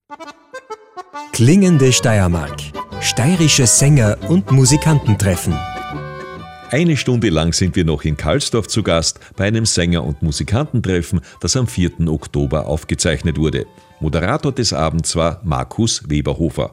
Klingende Steiermark. Steirische Sänger und Musikantentreffen. Eine Stunde lang sind wir noch in Karlsdorf zu Gast bei einem Sänger- und Musikantentreffen, das am 4. Oktober aufgezeichnet wurde. Moderator des Abends war Markus Weberhofer.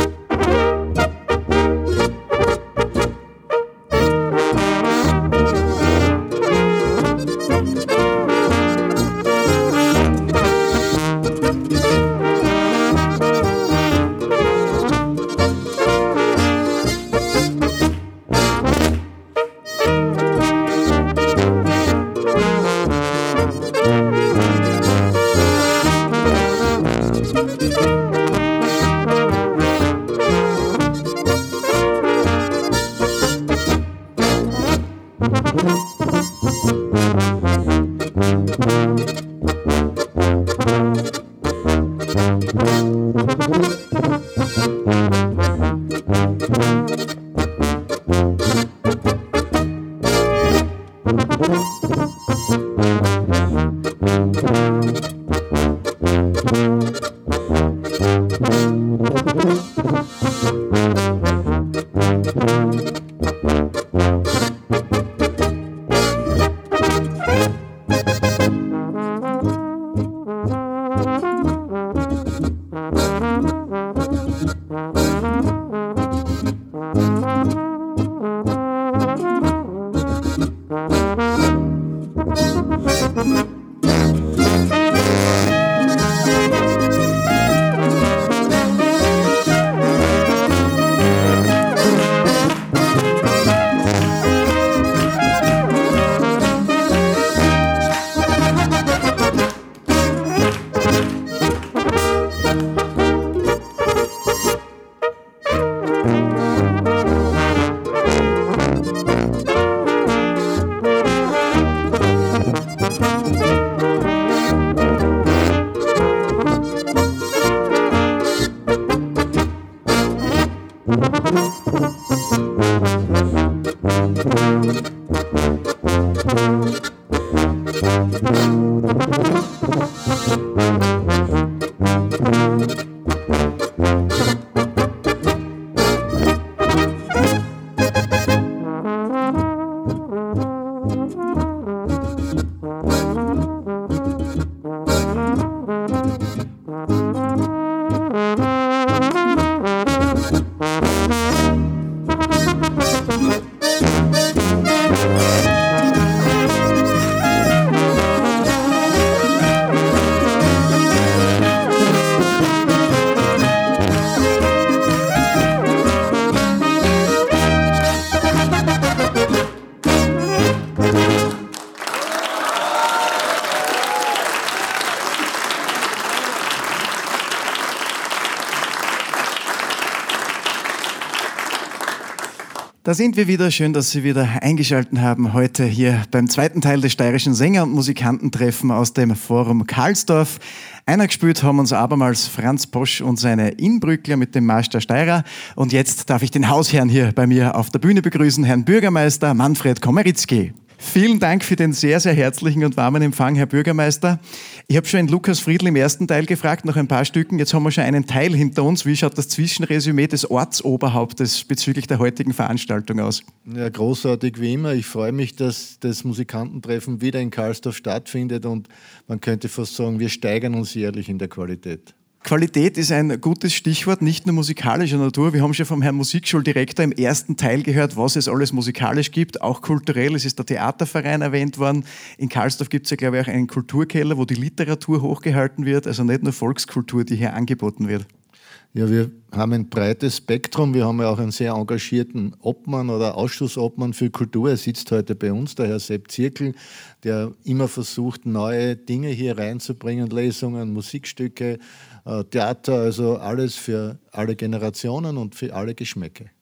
Da sind wir wieder. Schön, dass Sie wieder eingeschaltet haben heute hier beim zweiten Teil des steirischen Sänger- und Musikantentreffens aus dem Forum Karlsdorf. Eingespielt haben uns abermals Franz Posch und seine Inbrückler mit dem Marsch der Steirer. Und jetzt darf ich den Hausherrn hier bei mir auf der Bühne begrüßen, Herrn Bürgermeister Manfred Komaritzky. Vielen Dank für den sehr, sehr herzlichen und warmen Empfang, Herr Bürgermeister. Ich habe schon in Lukas Friedl im ersten Teil gefragt, nach ein paar Stücken. Jetzt haben wir schon einen Teil hinter uns. Wie schaut das Zwischenresümee des Ortsoberhauptes bezüglich der heutigen Veranstaltung aus? Ja, großartig wie immer. Ich freue mich, dass das Musikantentreffen wieder in Karlsdorf stattfindet und man könnte fast sagen, wir steigern uns jährlich in der Qualität. Qualität ist ein gutes Stichwort, nicht nur musikalischer Natur. Wir haben schon vom Herrn Musikschuldirektor im ersten Teil gehört, was es alles musikalisch gibt, auch kulturell. Es ist der Theaterverein erwähnt worden. In Karlsdorf gibt es ja, glaube ich, auch einen Kulturkeller, wo die Literatur hochgehalten wird, also nicht nur Volkskultur, die hier angeboten wird. Ja, wir haben ein breites Spektrum. Wir haben ja auch einen sehr engagierten Obmann oder Ausschussobmann für Kultur. Er sitzt heute bei uns, der Herr Sepp Zirkel, der immer versucht, neue Dinge hier reinzubringen, Lesungen, Musikstücke, Theater, also alles für alle Generationen und für alle Geschmäcke.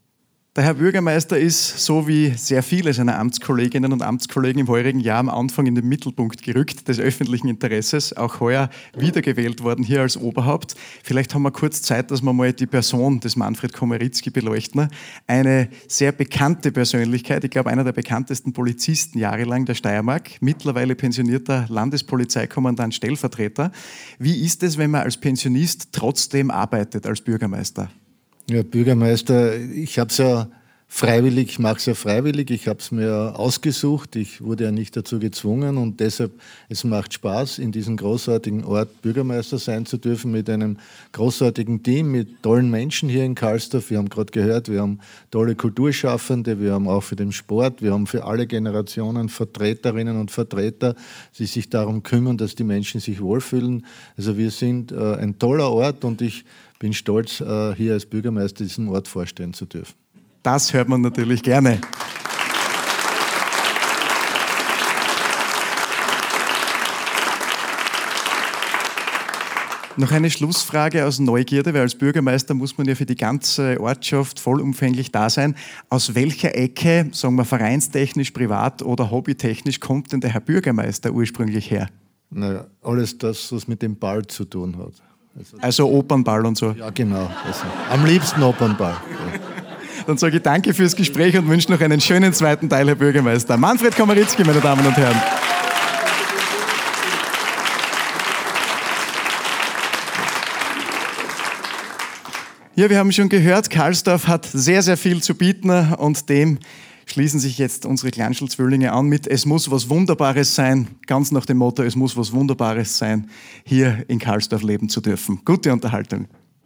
Der Herr Bürgermeister ist, so wie sehr viele seiner Amtskolleginnen und Amtskollegen im heurigen Jahr am Anfang in den Mittelpunkt gerückt des öffentlichen Interesses, auch heuer wiedergewählt worden hier als Oberhaupt. Vielleicht haben wir kurz Zeit, dass wir mal die Person des Manfred Komaritzky beleuchten. Eine sehr bekannte Persönlichkeit, ich glaube einer der bekanntesten Polizisten jahrelang der Steiermark, mittlerweile pensionierter Landespolizeikommandant Stellvertreter. Wie ist es, wenn man als Pensionist trotzdem arbeitet als Bürgermeister? Ja, Bürgermeister, ich habe es ja freiwillig, ich mache es ja freiwillig, ich habe es mir ausgesucht, ich wurde ja nicht dazu gezwungen und deshalb, es macht Spaß, in diesem großartigen Ort Bürgermeister sein zu dürfen, mit einem großartigen Team, mit tollen Menschen hier in Karlsdorf. Wir haben gerade gehört, wir haben tolle Kulturschaffende, wir haben auch für den Sport, wir haben für alle Generationen Vertreterinnen und Vertreter, die sich darum kümmern, dass die Menschen sich wohlfühlen. Also wir sind ein toller Ort und ich bin stolz, hier als Bürgermeister diesen Ort vorstellen zu dürfen. Das hört man natürlich gerne. Noch eine Schlussfrage aus Neugierde, weil als Bürgermeister muss man ja für die ganze Ortschaft vollumfänglich da sein. Aus welcher Ecke, sagen wir vereinstechnisch, privat oder hobbytechnisch, kommt denn der Herr Bürgermeister ursprünglich her? Naja, alles das, was mit dem Ball zu tun hat. Also Opernball und so. Ja, genau. Also, am liebsten Opernball. Ja. Dann sage ich danke fürs Gespräch und wünsche noch einen schönen zweiten Teil, Herr Bürgermeister. Manfred Komaritzky, meine Damen und Herren. Ja, wir haben schon gehört, Karlsdorf hat sehr, sehr viel zu bieten und dem schließen sich jetzt unsere Kleinschl-Zwillinge an mit Es muss was Wunderbares sein, ganz nach dem Motto, es muss was Wunderbares sein, hier in Karlsdorf leben zu dürfen. Gute Unterhaltung.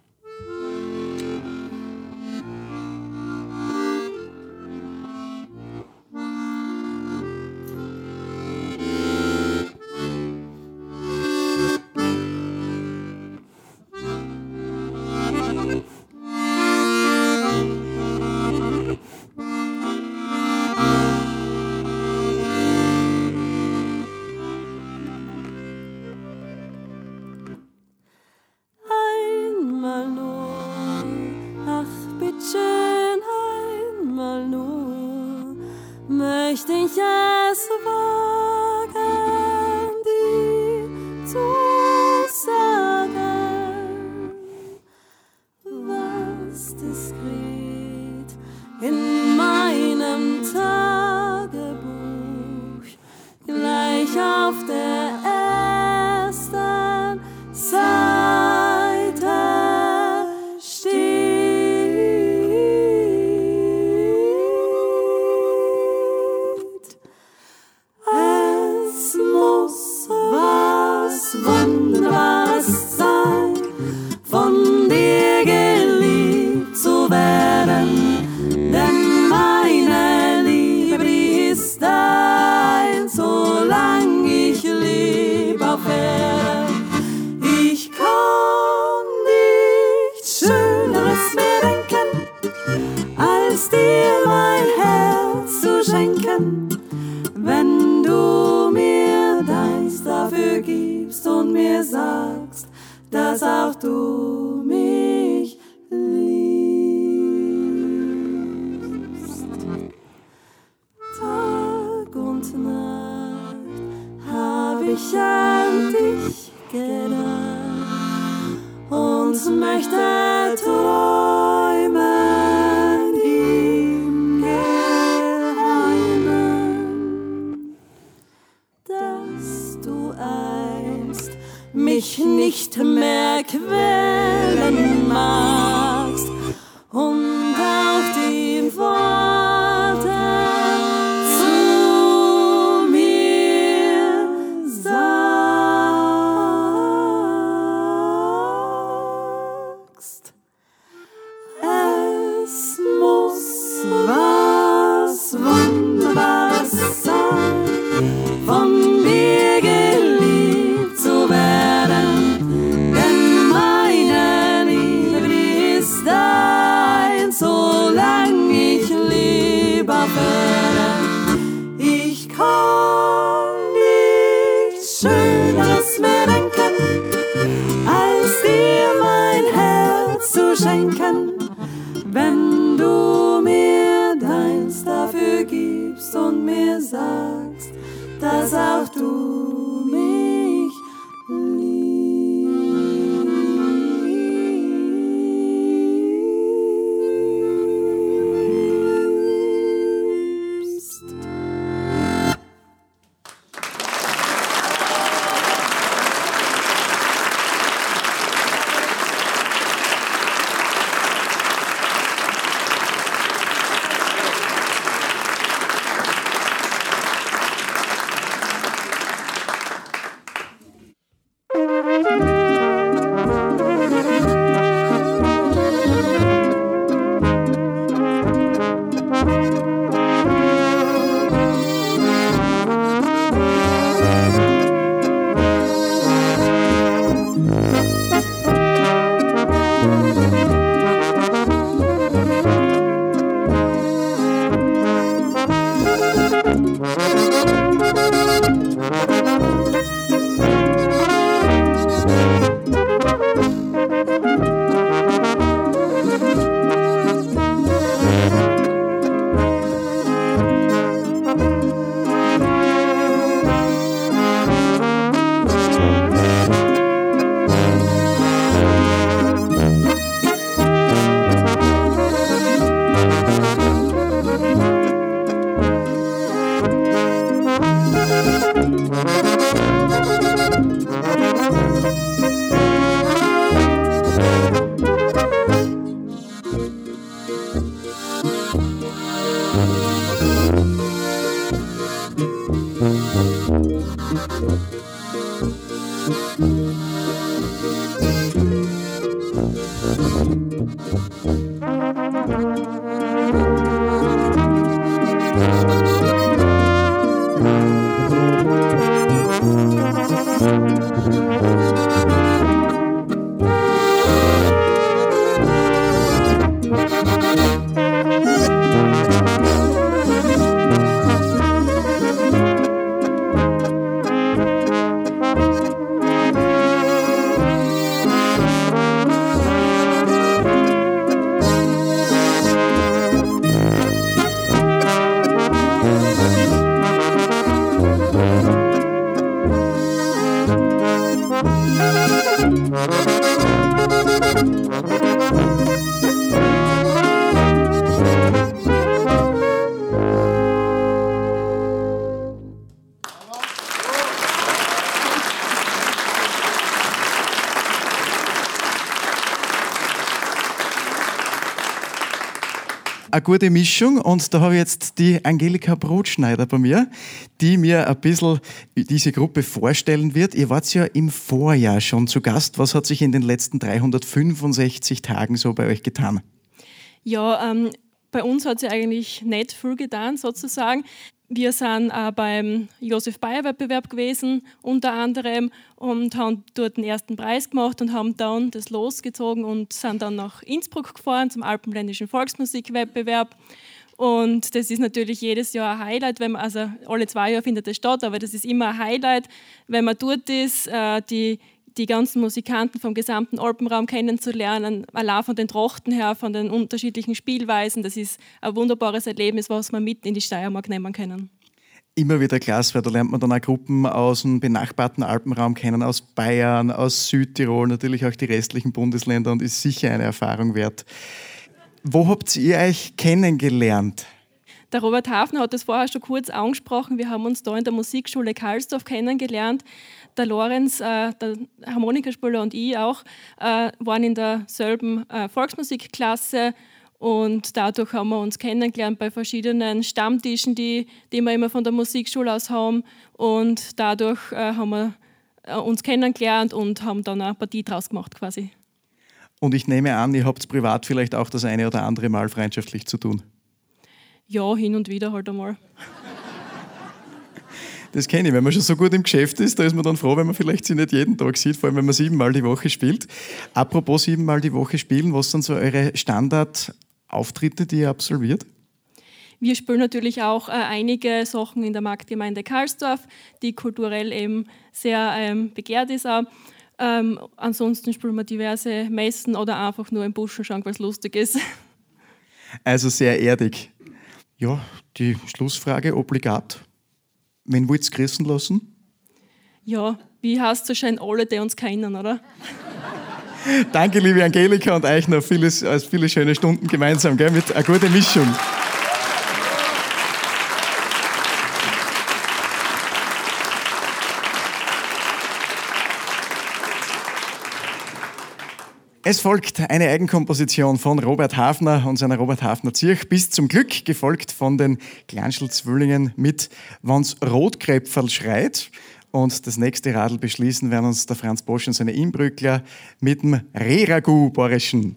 Mich nicht mehr quälen magst und auch die Worte zu mir sagst. Es muss was Wunderbares sein, von mir geliebt zu werden, denn meine Liebe, die ist dein, solang ich lieber werde. Ich kann nichts Schöneres mehr denken, als dir mein Herz zu schenken, wenn du mir kommst und mir sagst, dass auch du mich liebst. Eine gute Mischung, und da habe ich jetzt die Angelika Brotschneider bei mir, die mir ein bisschen diese Gruppe vorstellen wird. Ihr wart ja im Vorjahr schon zu Gast. Was hat sich in den letzten 365 Tagen so bei euch getan? Ja, bei uns hat sich eigentlich nicht viel getan, sozusagen. Wir sind auch beim Josef-Bayer-Wettbewerb gewesen, unter anderem, und haben dort den ersten Preis gemacht und haben dann das Los gezogen und sind dann nach Innsbruck gefahren zum Alpenländischen Volksmusikwettbewerb. Und das ist natürlich jedes Jahr ein Highlight, wenn man, also alle 2 Jahre findet das statt, aber das ist immer ein Highlight, wenn man dort ist, die ganzen Musikanten vom gesamten Alpenraum kennenzulernen, allein von den Trachten her, von den unterschiedlichen Spielweisen. Das ist ein wunderbares Erlebnis, was wir mit in die Steiermark nehmen können. Immer wieder klasse, weil da lernt man dann auch Gruppen aus dem benachbarten Alpenraum kennen, aus Bayern, aus Südtirol, natürlich auch die restlichen Bundesländer, und ist sicher eine Erfahrung wert. Wo habt ihr euch kennengelernt? Der Robert Hafner hat das vorher schon kurz angesprochen. Wir haben uns da in der Musikschule Karlsdorf kennengelernt. Der Lorenz, der Harmonikaspieler, und ich auch, waren in derselben Volksmusikklasse, und dadurch haben wir uns kennengelernt bei verschiedenen Stammtischen, die wir immer von der Musikschule aus haben, und dadurch haben wir uns kennengelernt und haben dann eine Partie draus gemacht quasi. Und ich nehme an, ihr habt privat vielleicht auch das eine oder andere Mal freundschaftlich zu tun. Ja, hin und wieder halt einmal. Das kenne ich, wenn man schon so gut im Geschäft ist, da ist man dann froh, wenn man vielleicht sie nicht jeden Tag sieht, vor allem wenn man 7-mal die Woche spielt. Apropos 7-mal die Woche spielen, was sind so eure Standardauftritte, die ihr absolviert? Wir spielen natürlich auch einige Sachen in der Marktgemeinde Karlsdorf, die kulturell eben sehr begehrt ist auch. Ansonsten spielen wir diverse Messen oder einfach nur im Buschen schauen, weil es lustig ist. Also sehr erdig. Ja, die Schlussfrage obligat. Wen wollt ihr grüßen lassen? Ja, wie heißt so schön alle, die uns kennen, oder? Danke, liebe Angelika, und euch noch viele schöne Stunden gemeinsam, gell, mit einer guten Mischung. Es folgt eine Eigenkomposition von Robert Hafner und seiner Robert Hafner Zirch bis zum Glück, gefolgt von den Glanschl-Zwillingen mit Wann's Rotkrepferl schreit. Und das nächste Radl beschließen werden uns der Franz Bosch und seine Inbrückler mit dem Reragu Borischen.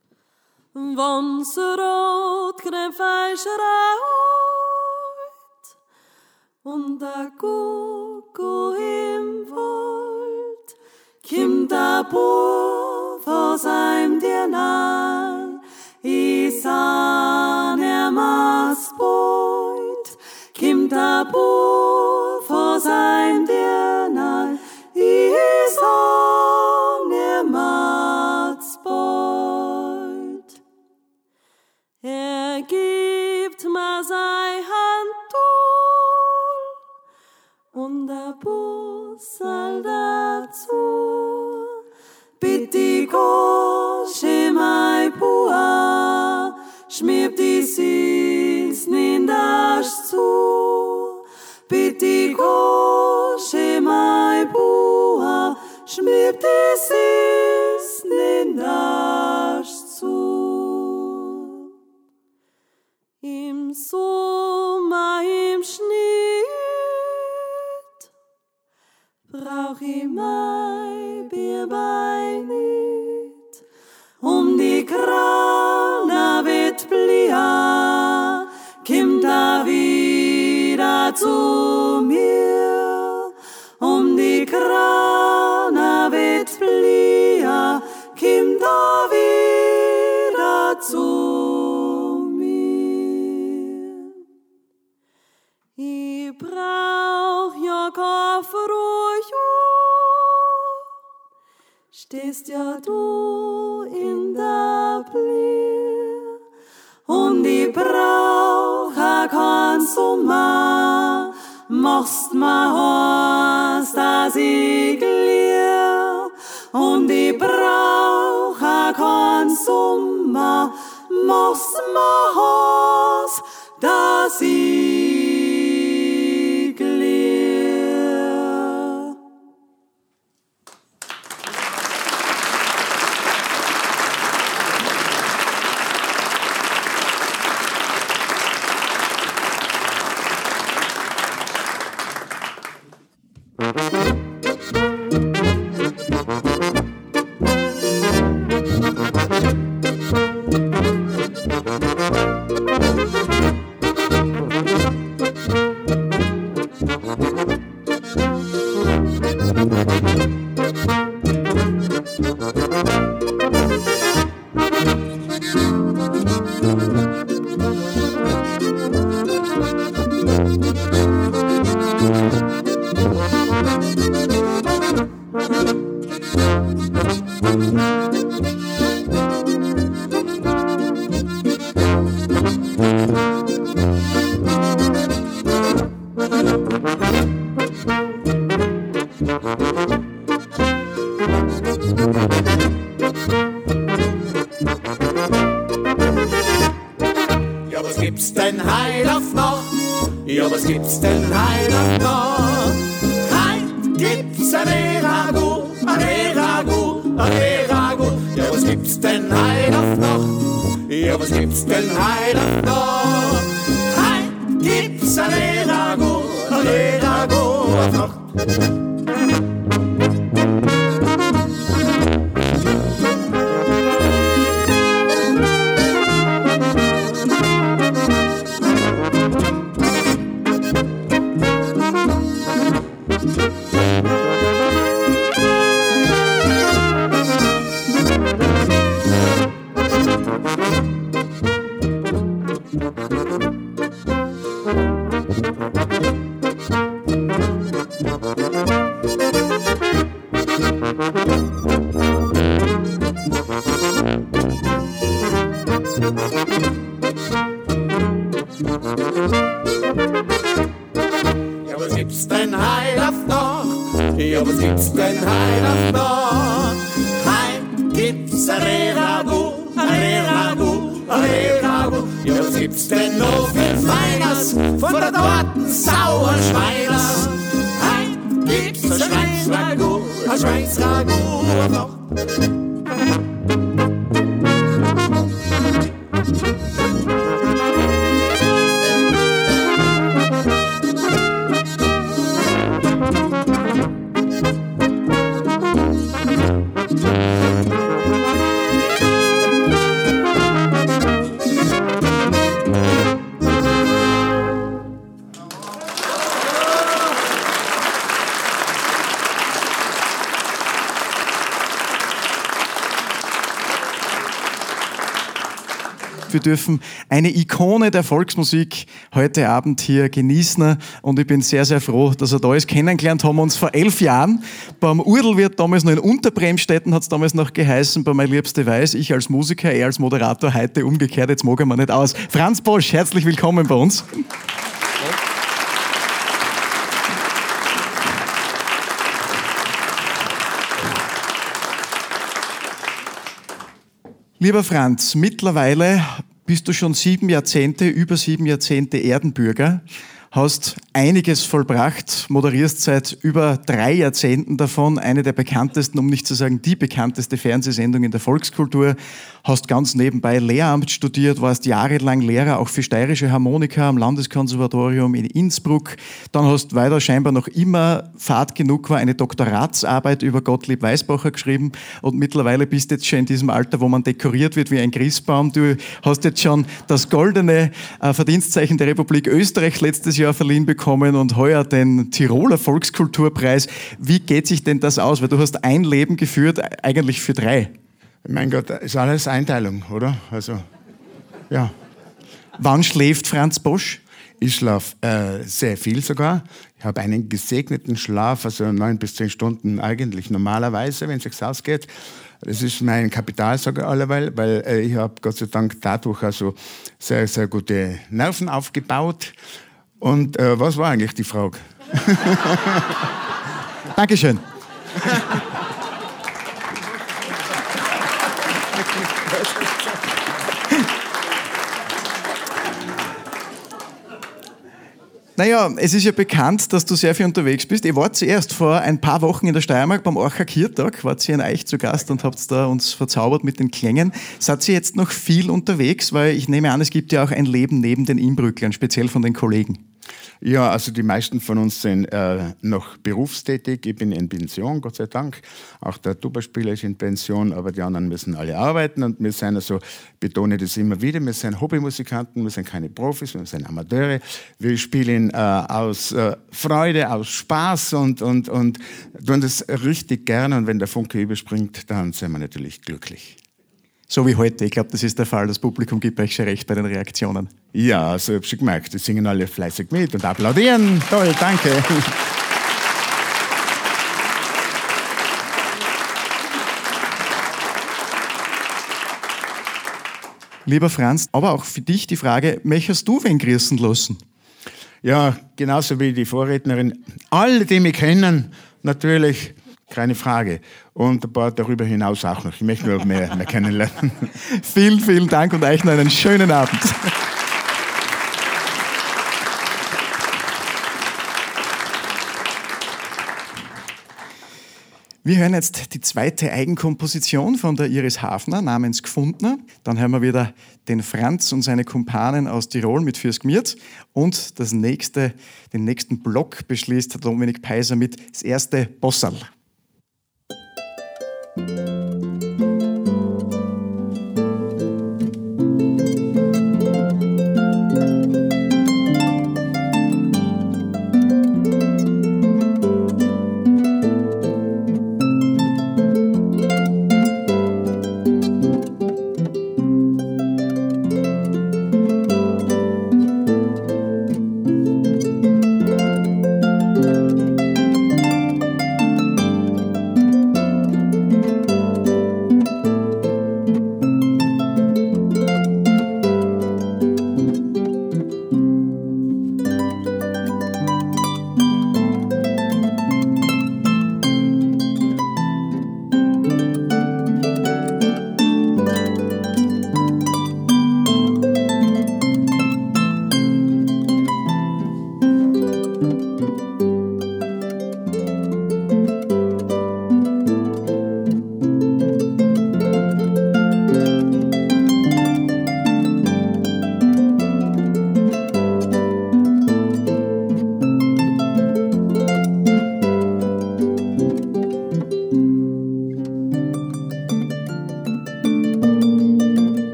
Wann's Rotknäpf schreit, Und der Kuckuck im Wald kommt der Bub vor seinem Dirnal. Ich sah niemals bald, kommt der Bub vor seinem Dirnal. Ich sah niemals bald. Gibt mir sein Handtuch und der Bussel dazu. Bitte geh, mein Bua, schmiert die Süßen in das zu. Bitte geh, mein Bua, schmiert die Süßen in das zu. Im Sommer, im Schnitt, brauch ich mein Bierbein nicht. Die Krone wird blia, kommt wieder zu mir. Die Krone wird blia, kommt wieder zu mir. Ich brauch ja kein Frühjahr, stehst ja du in der Blir. Ich brauch ja kein Sommer, machst ma Haus, dass ich glier. Ich brauch ja kein Sommer, machst ma Haus, dass ich glier. Ja, was gibt's denn heil auf noch? Ja, was gibt's denn heil auf noch? Heil gibt's ein Erago, ein Erago, ein Erago. Ja, was gibt's denn heil auf noch? Ja, was gibt's denn heil auf noch? Heil gibt's ein Erago auf noch. Ja, was gibt's denn heil auf noch? Ja, was gibt's denn heil auf noch? Heil gibt's ein Reragu, ein Reragu, ein Reragu. Ja, was gibt's denn noch für Feines von der dorten Sauerschweiner? Heil gibt's ein Schweinsragu, ein Schweinsragu noch. Wir dürfen eine Ikone der Volksmusik heute Abend hier genießen und ich bin sehr, sehr froh, dass er da ist. Kennengelernt haben wir uns vor 11 Jahren. Beim Urdelwirt damals noch in Unterbremstetten hat es damals noch geheißen, bei Mein Liebste Weiß, ich als Musiker, er als Moderator, heute umgekehrt, jetzt mag er mir nicht aus. Franz Bosch, herzlich willkommen bei uns. Lieber Franz, mittlerweile bist du schon über 7 Jahrzehnte Erdenbürger, hast einiges vollbracht, moderierst seit über 3 Jahrzehnten davon eine der bekanntesten, um nicht zu sagen die bekannteste Fernsehsendung in der Volkskultur, hast ganz nebenbei Lehramt studiert, warst jahrelang Lehrer auch für steirische Harmonika am Landeskonservatorium in Innsbruck, dann hast, weil da scheinbar noch immer Fahrt genug war, eine Doktoratsarbeit über Gottlieb Weisbacher geschrieben und mittlerweile bist du jetzt schon in diesem Alter, wo man dekoriert wird wie ein Christbaum. Du hast jetzt schon das goldene Verdienstzeichen der Republik Österreich letztes Jahr verliehen bekommen und heuer den Tiroler Volkskulturpreis. Wie geht sich denn das aus? Weil du hast ein Leben geführt, eigentlich für 3. Mein Gott, ist alles Einteilung, oder? Also, ja. Wann schläft Franz Bosch? Ich schlafe sehr viel sogar. Ich habe einen gesegneten Schlaf, also 9 bis 10 Stunden eigentlich normalerweise, wenn es sich ausgeht. Das ist mein Kapital, sage ich alleweil, weil ich habe Gott sei Dank dadurch also sehr, sehr gute Nerven aufgebaut. Und was war eigentlich die Frage? Dankeschön. Naja, es ist ja bekannt, dass du sehr viel unterwegs bist. Ihr wart zuerst vor ein paar Wochen in der Steiermark beim Orcher Kirtag, wart ihr in Eich zu Gast und habt da uns verzaubert mit den Klängen. Seid ihr jetzt noch viel unterwegs? Weil ich nehme an, es gibt ja auch ein Leben neben den Inbrücklern, speziell von den Kollegen. Ja, also die meisten von uns sind noch berufstätig. Ich bin in Pension, Gott sei Dank. Auch der Tuba-Spieler ist in Pension, aber die anderen müssen alle arbeiten. Und wir sind also, betone das immer wieder, wir sind Hobbymusikanten, wir sind keine Profis, wir sind Amateure. Wir spielen aus Freude, aus Spaß und tun das richtig gerne. Und wenn der Funke überspringt, dann sind wir natürlich glücklich. So wie heute. Ich glaube, das ist der Fall. Das Publikum gibt euch schon recht bei den Reaktionen. Ja, also ich habe schon gemerkt, die singen alle fleißig mit und applaudieren. Toll, danke. Lieber Franz, aber auch für dich die Frage, möchtest du wen grüßen lassen? Ja, genauso wie die Vorrednerin. Alle, die mich kennen, natürlich. Keine Frage. Und ein paar darüber hinaus auch noch. Ich möchte nur mehr kennenlernen. Vielen, vielen Dank und euch noch einen schönen Abend. Wir hören jetzt die zweite Eigenkomposition von der Iris Hafner namens Gfundner. Dann hören wir wieder den Franz und seine Kumpanen aus Tirol mit Fürs Gmiert. Und den nächsten Block beschließt Dominik Peiser mit das erste Bossal.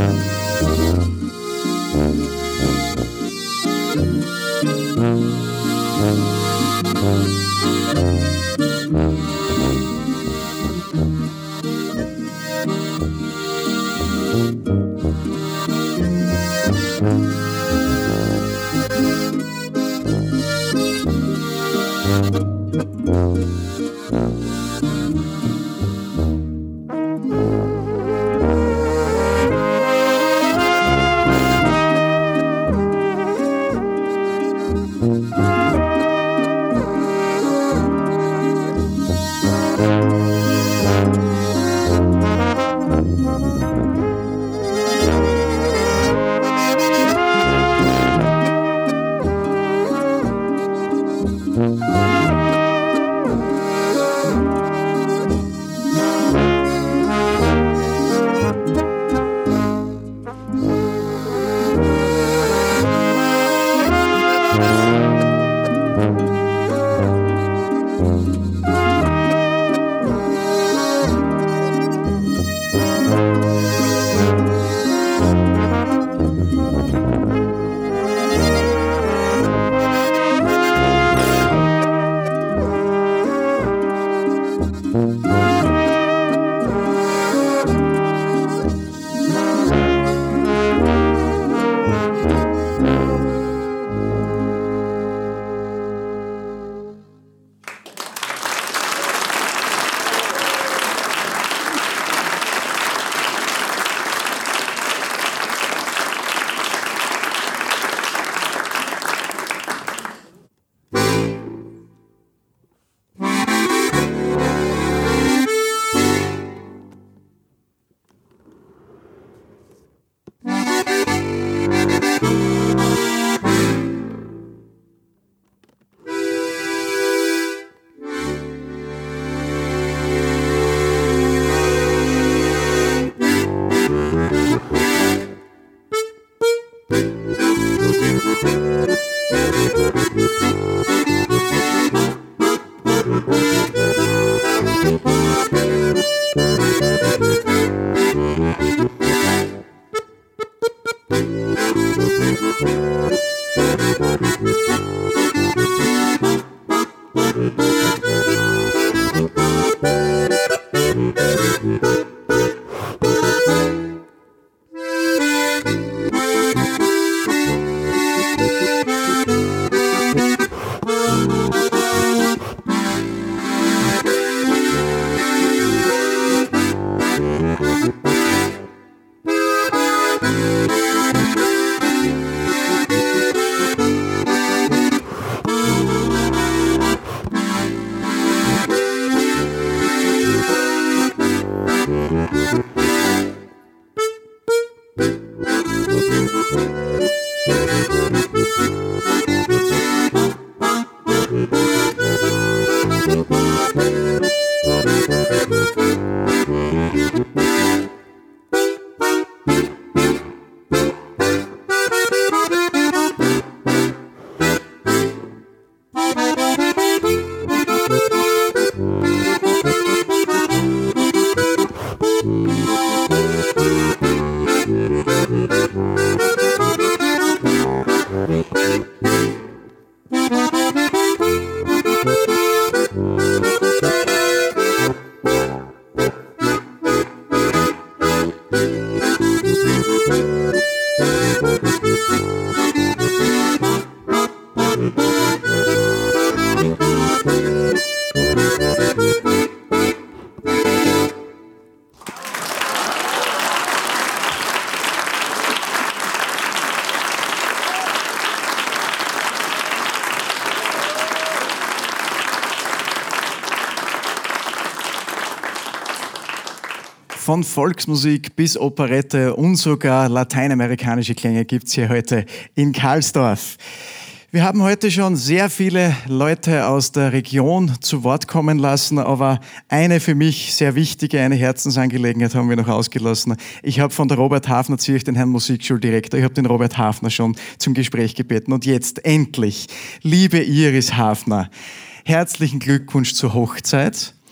Von Volksmusik bis Operette und sogar lateinamerikanische Klänge gibt es hier heute in Karlsdorf. Wir haben heute schon sehr viele Leute aus der Region zu Wort kommen lassen, aber eine für mich sehr wichtige, eine Herzensangelegenheit haben wir noch ausgelassen. Ich habe von der Robert Hafner Zürich, den Herrn Musikschuldirektor, ich habe den Robert Hafner schon zum Gespräch gebeten. Und jetzt endlich, liebe Iris Hafner, herzlichen Glückwunsch zur Hochzeit.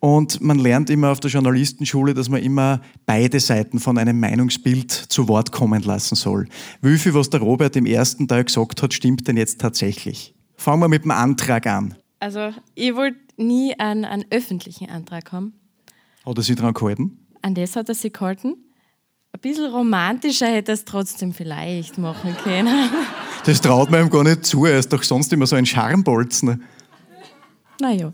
Und man lernt immer auf der Journalistenschule, dass man immer beide Seiten von einem Meinungsbild zu Wort kommen lassen soll. Wie viel, was der Robert im ersten Teil gesagt hat, stimmt denn jetzt tatsächlich? Fangen wir mit dem Antrag an. Also, ich wollte nie einen öffentlichen Antrag haben. Hat er sich daran gehalten? An das hat er sich gehalten. Ein bisschen romantischer hätte er es trotzdem vielleicht machen können. Das traut man ihm gar nicht zu. Er ist doch sonst immer so ein Scharmbolzen. Naja.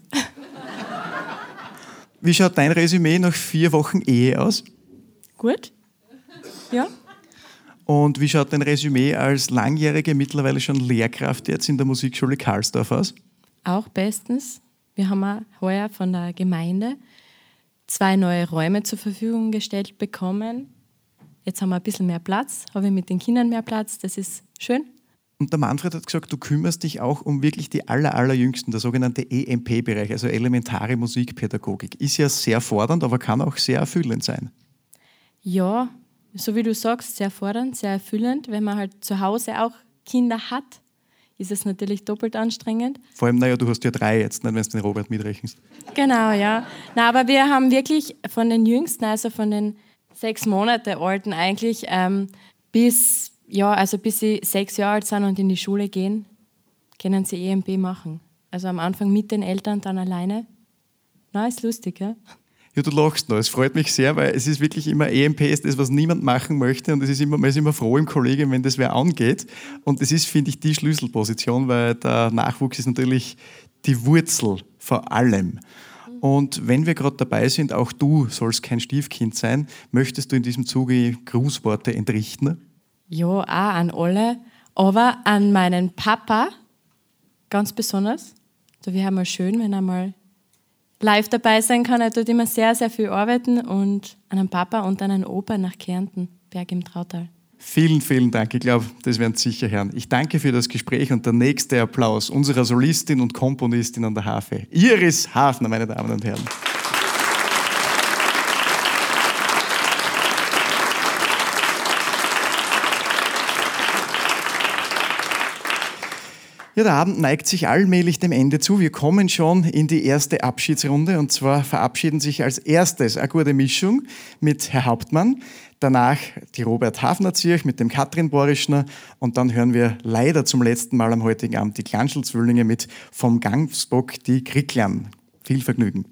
Wie schaut dein Resümee nach 4 Wochen Ehe aus? Gut. Ja. Und wie schaut dein Resümee als langjährige, mittlerweile schon Lehrkraft jetzt in der Musikschule Karlsdorf aus? Auch bestens. Wir haben auch heuer von der Gemeinde 2 neue Räume zur Verfügung gestellt bekommen. Jetzt haben wir ein bisschen mehr Platz, habe ich mit den Kindern mehr Platz, das ist schön. Und der Manfred hat gesagt, du kümmerst dich auch um wirklich die allerjüngsten, der sogenannte EMP-Bereich, also elementare Musikpädagogik. Ist ja sehr fordernd, aber kann auch sehr erfüllend sein. Ja, so wie du sagst, sehr fordernd, sehr erfüllend. Wenn man halt zu Hause auch Kinder hat, ist es natürlich doppelt anstrengend. Vor allem, du hast ja 3 jetzt, nicht, wenn du den Robert mitrechnest. Genau, ja. Na, aber wir haben wirklich von den Jüngsten, also von den 6 Monate Alten eigentlich, bis sie 6 Jahre alt sind und in die Schule gehen, können sie EMP machen. Also am Anfang mit den Eltern, dann alleine. Na, ist lustig, ja? Ja, du lachst noch. Es freut mich sehr, weil es ist wirklich immer, EMP ist das, was niemand machen möchte und man ist immer froh im Kollegium, wenn das wer angeht. Und das ist, finde ich, die Schlüsselposition, weil der Nachwuchs ist natürlich die Wurzel vor allem. Und wenn wir gerade dabei sind, auch du sollst kein Stiefkind sein, möchtest du in diesem Zuge Grußworte entrichten? Ja, auch an alle, aber an meinen Papa ganz besonders. Da wäre mal schön, wenn er mal live dabei sein kann. Er tut immer sehr, sehr viel arbeiten. Und an einen Papa und an einen Opa nach Kärnten, Berg im Trautal. Vielen, vielen Dank. Ich glaube, das werden Sie sicher hören. Ich danke für das Gespräch und der nächste Applaus unserer Solistin und Komponistin an der Harfe, Iris Hafner, meine Damen und Herren. Ja, der Abend neigt sich allmählich dem Ende zu. Wir kommen schon in die erste Abschiedsrunde und zwar verabschieden sich als erstes eine gute Mischung mit Herr Hauptmann, danach die Robert Hafner-Zirch mit dem Katrin Borischner und dann hören wir leider zum letzten Mal am heutigen Abend die Klanschl-Zwillinge mit Vom Gangsbock die Kricklan. Viel Vergnügen.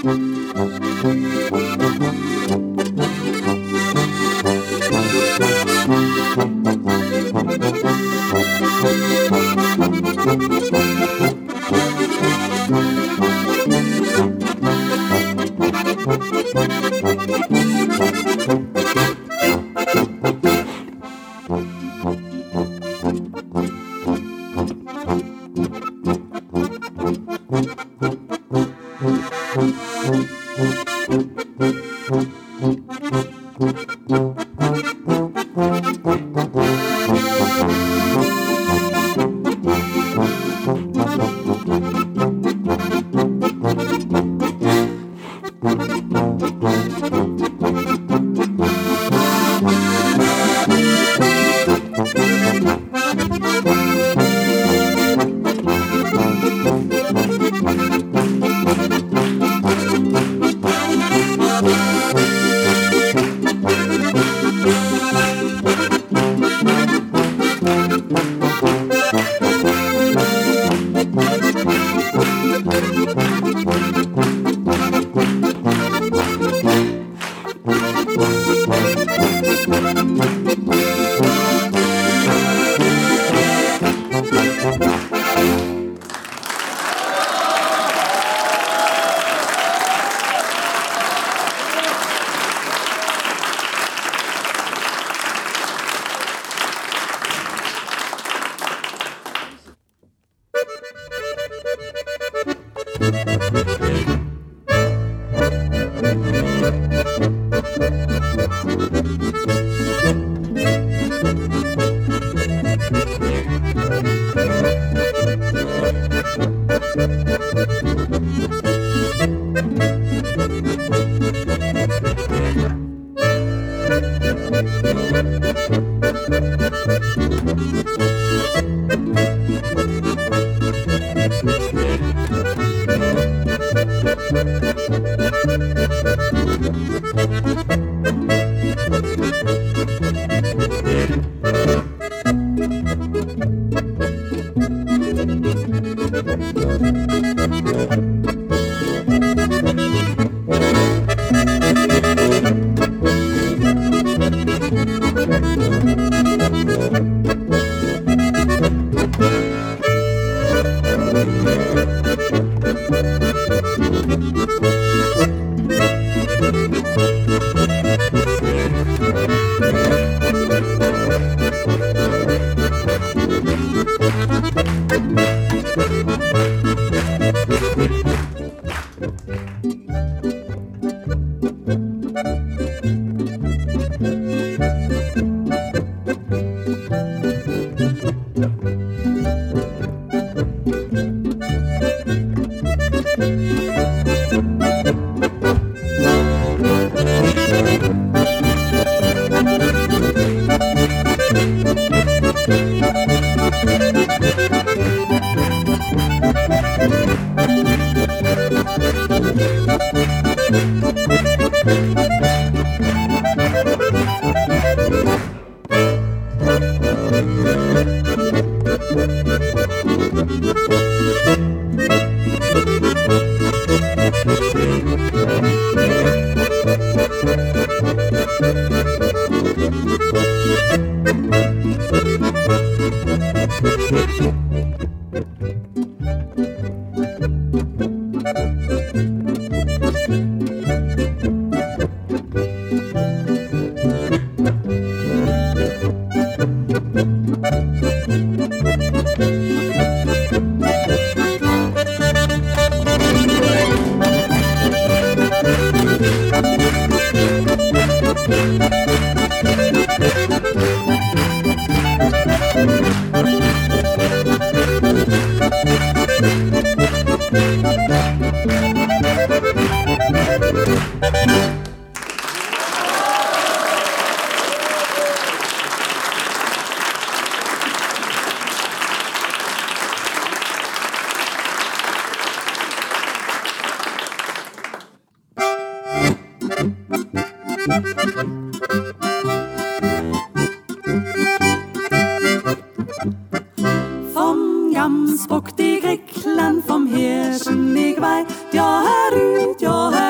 Vom Jamsbock die Grickland, vom Hirschen die Geweih, ja herüt,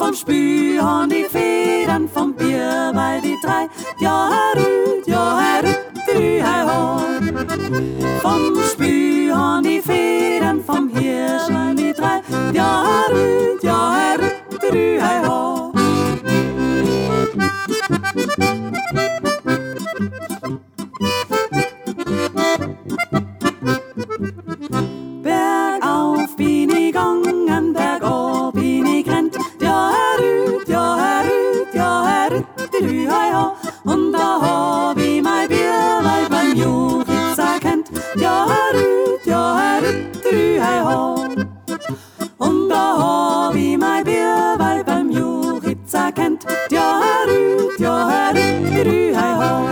vom Spül haben die Federn vom Bier, weil die drei, ja Herr Rüt, hei ho. Vom Spül haben die Federn vom Hirsch, weil die drei, ja Herr Rüt, hei ho. Bergauf bin ich gegangen, bergab bin ich gerannt, ja Herr Rüt, hei ho. Und da hab ich mein Bierweib beim Juchitzer kennt, ja Herr Rüt, hei ho. Und da hab ich mein Bierweib beim Juchitzer kennt, ja Herr Rüt, hei ho.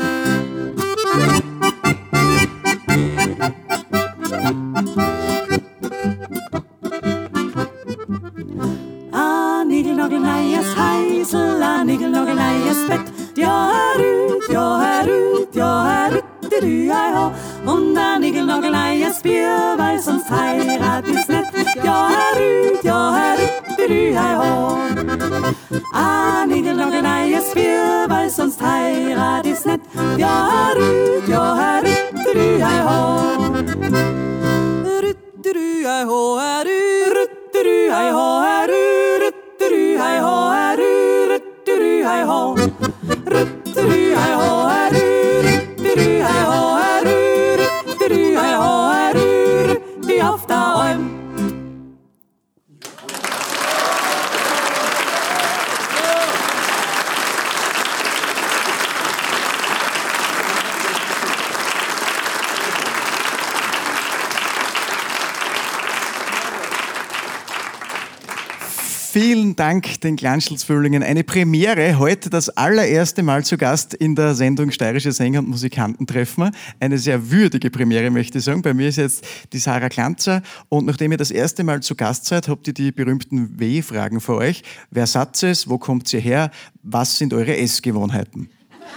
A nigelnagelneies Heisel, a nigelnagelneies Bett, ja Herr Rüt, hei ho. Und a nigelnagelneies Bier, weil sonst heirat ist net, ja Herr Rüt, hei ho. A nigelnagelneies Bier, weil sonst heirat ist net, ja Herr Rüt, hei ho. Rüt, hei ho, Herr Rüt, hei ho, Herr Rüt, hei ho, Herr Rüt, hei ho. Rüt, hei ho, Herr Rüt, hei ho, Herr Rüt, hei ho, Herr Rüt, die auf der Alm. Vielen Dank den Glanschl-Zwillingen. Eine Premiere, heute das allererste Mal zu Gast in der Sendung Steirische Sänger und Musikanten treffen. Eine sehr würdige Premiere, möchte ich sagen. Bei mir ist jetzt die Sarah Glanzer und nachdem ihr das erste Mal zu Gast seid, habt ihr die berühmten W-Fragen für euch. Wer seid ihr? Wo kommt ihr her? Was sind eure Essgewohnheiten?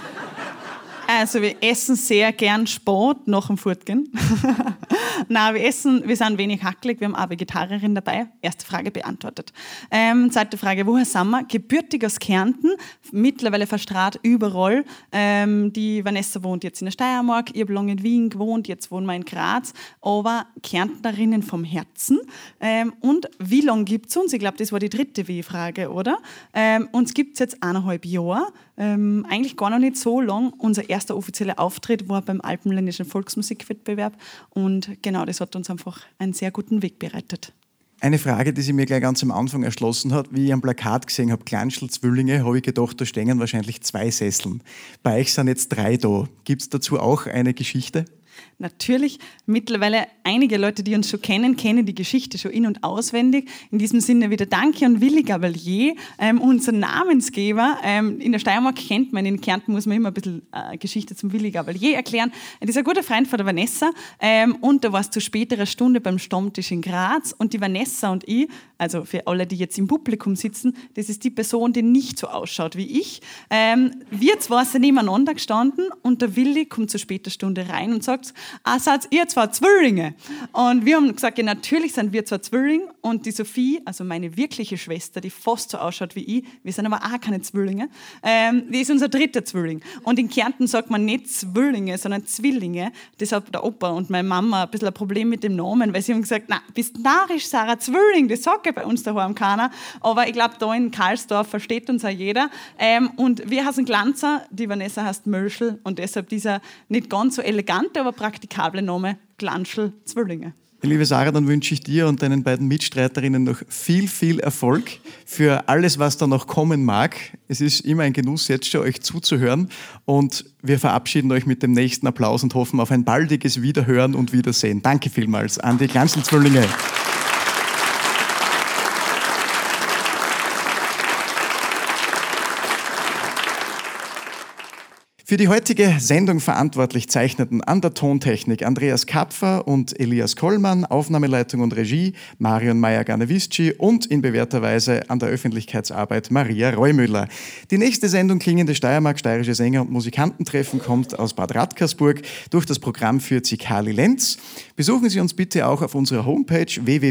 Also wir essen sehr gern Sport nach dem Fortgehen. Nein, wir sind wenig hackelig, wir haben auch Vegetarierin dabei. Erste Frage beantwortet. Zweite Frage, woher sind wir? Gebürtig aus Kärnten, mittlerweile verstrahlt überall. Die Vanessa wohnt jetzt in der Steiermark, ich habe lange in Wien gewohnt, jetzt wohnen wir in Graz, aber Kärntnerinnen vom Herzen. Und wie lange gibt es uns? Ich glaube, das war die dritte W-Frage, oder? Uns gibt es jetzt 1,5 Jahre. Eigentlich gar noch nicht so lang. Unser erster offizieller Auftritt war beim Alpenländischen Volksmusikwettbewerb und genau, das hat uns einfach einen sehr guten Weg bereitet. Eine Frage, die sich mir gleich ganz am Anfang erschlossen hat, wie ich am Plakat gesehen habe, Glanschl-Zwillinge, habe ich gedacht, da stehen wahrscheinlich 2 Sesseln. Bei euch sind jetzt 3 da. Gibt es dazu auch eine Geschichte? Natürlich, mittlerweile einige Leute, die uns schon kennen, kennen die Geschichte schon in- und auswendig. In diesem Sinne wieder Danke an Willi Gabalier, unser Namensgeber. In der Steiermark kennt man, in Kärnten muss man immer ein bisschen Geschichte zum Willi Gabalier erklären. Das ist ein guter Freund von der Vanessa und da war es zu späterer Stunde beim Stammtisch in Graz und die Vanessa und ich, also für alle, die jetzt im Publikum sitzen, das ist die Person, die nicht so ausschaut wie ich. Wir zwei sind nebeneinander gestanden und der Willi kommt zu später Stunde rein und sagt, seid ihr 2 Zwillinge? Und wir haben gesagt, ja, natürlich sind wir 2 Zwillinge und die Sophie, also meine wirkliche Schwester, die fast so ausschaut wie ich, wir sind aber auch keine Zwillinge, die ist unser 3. Zwilling. Und in Kärnten sagt man nicht Zwillinge, sondern Zwillinge. Deshalb der Opa und meine Mama ein bisschen ein Problem mit dem Namen, weil sie haben gesagt, na, bist narrisch, Sarah, Zwilling, das sagt ja bei uns daheim keiner. Aber ich glaube, da in Karlsdorf versteht uns auch jeder. Und wir heißen Glanzer, die Vanessa heißt Mölschl und deshalb dieser nicht ganz so elegante, aber praktikable Name Glanschl-Zwillinge. Liebe Sarah, dann wünsche ich dir und deinen beiden Mitstreiterinnen noch viel, viel Erfolg für alles, was da noch kommen mag. Es ist immer ein Genuss, jetzt schon euch zuzuhören und wir verabschieden euch mit dem nächsten Applaus und hoffen auf ein baldiges Wiederhören und Wiedersehen. Danke vielmals an die Glanschl-Zwillinge. Für die heutige Sendung verantwortlich zeichneten an der Tontechnik Andreas Kapfer und Elias Kollmann, Aufnahmeleitung und Regie Marion Meyer-Ganewisci und in bewährter Weise an der Öffentlichkeitsarbeit Maria Reumüller. Die nächste Sendung Klingende Steiermark, steirische Sänger und Musikantentreffen kommt aus Bad Radkersburg. Durch das Programm führt sie Kali Lenz. Besuchen Sie uns bitte auch auf unserer Homepage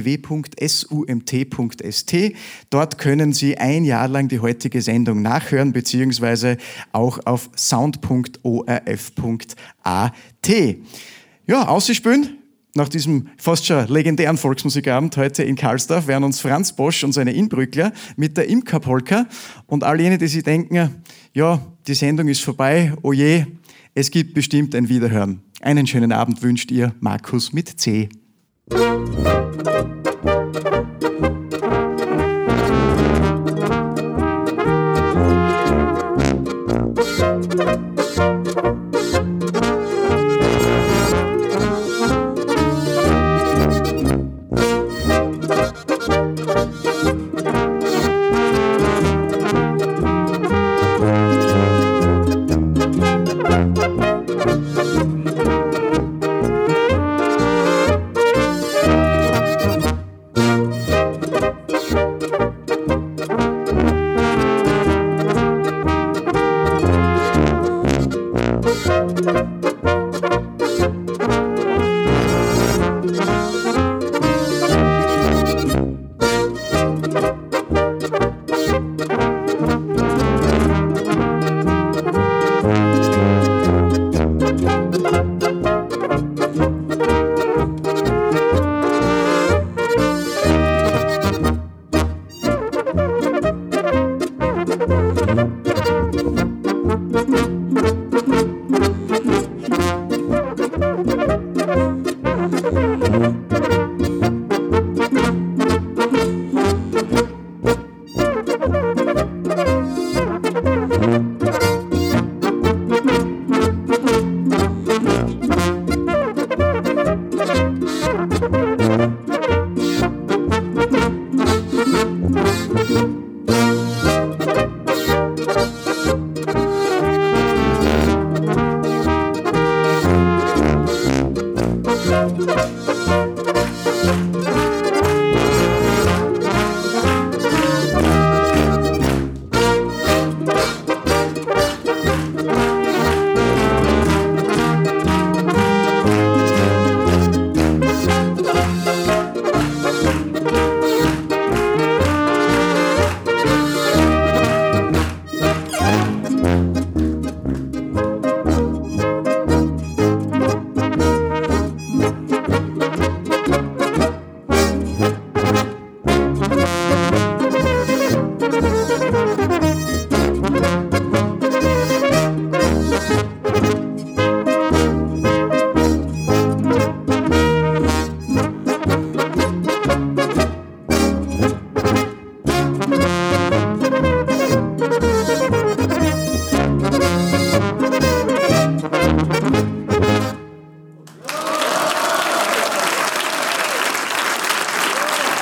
www.sumt.st. Dort können Sie ein Jahr lang die heutige Sendung nachhören, beziehungsweise auch auf sound.orf.at. Ja, ausspielen. Nach diesem fast schon legendären Volksmusikabend heute in Karlsdorf werden uns Franz Bosch und seine Inbrückler mit der Imkerpolka und all jene, die sich denken, ja, die Sendung ist vorbei, oh je, es gibt bestimmt ein Wiederhören. Einen schönen Abend wünscht ihr Markus mit C.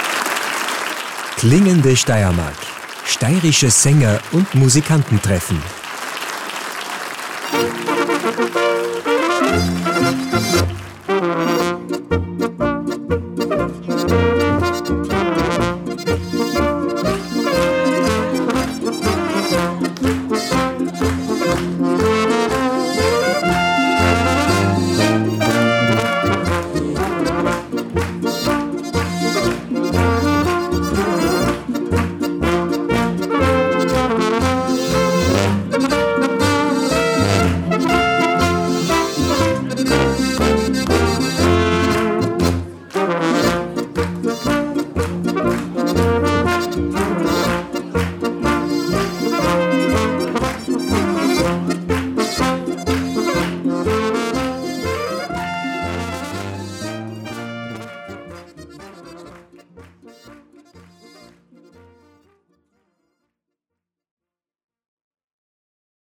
Klingende Steiermark. Steirische Sänger und Musikantentreffen.